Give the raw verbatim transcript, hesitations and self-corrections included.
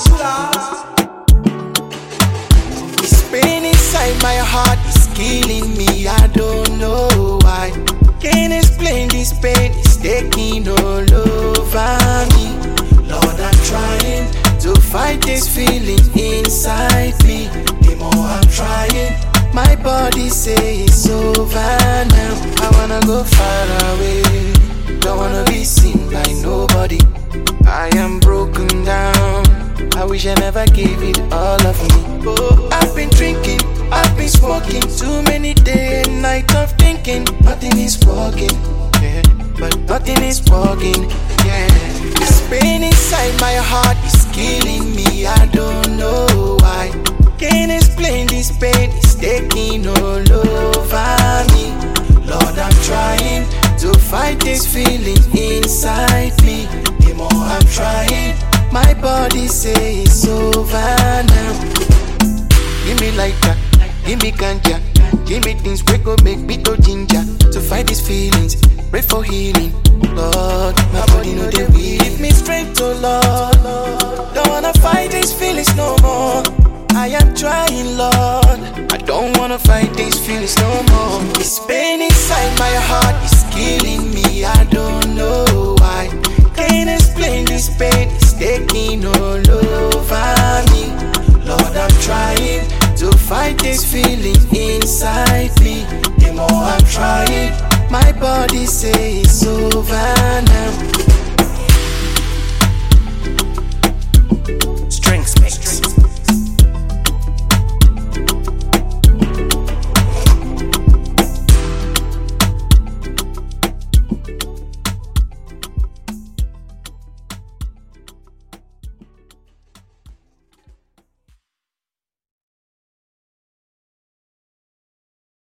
This pain inside my heart is killing me, I don't know why. Can't explain this pain, it's taking all over me. Lord, I'm trying to fight this feeling inside me. The more I'm trying, my body says it's over now. I wanna go far away, don't wanna be seen by nobody. I am broken down, I wish I never gave it all of me. Oh, I've been drinking, I've been smoking, too many days and nights of thinking. Nothing is working, yeah, but nothing is working, yeah. This pain inside my heart is killing me, I don't know why. Can't explain this pain, it's taking all over me. Lord, I'm trying to fight this feeling inside me. The more I'm trying, my body says it's over now. Give me lighter, give me ganja, give me things we go make me to ginger. To fight these feelings, pray for healing. Lord, my body know they will. Give me strength, oh Lord. Don't wanna fight these feelings no more. I am trying, Lord. I don't wanna fight these feelings no more. This pain inside my heart is killing me, I don't know why. Can't explain this pain, it's taking all over me. Lord, I'm trying to fight this feeling inside me. The more I'm trying, my body says it's over now.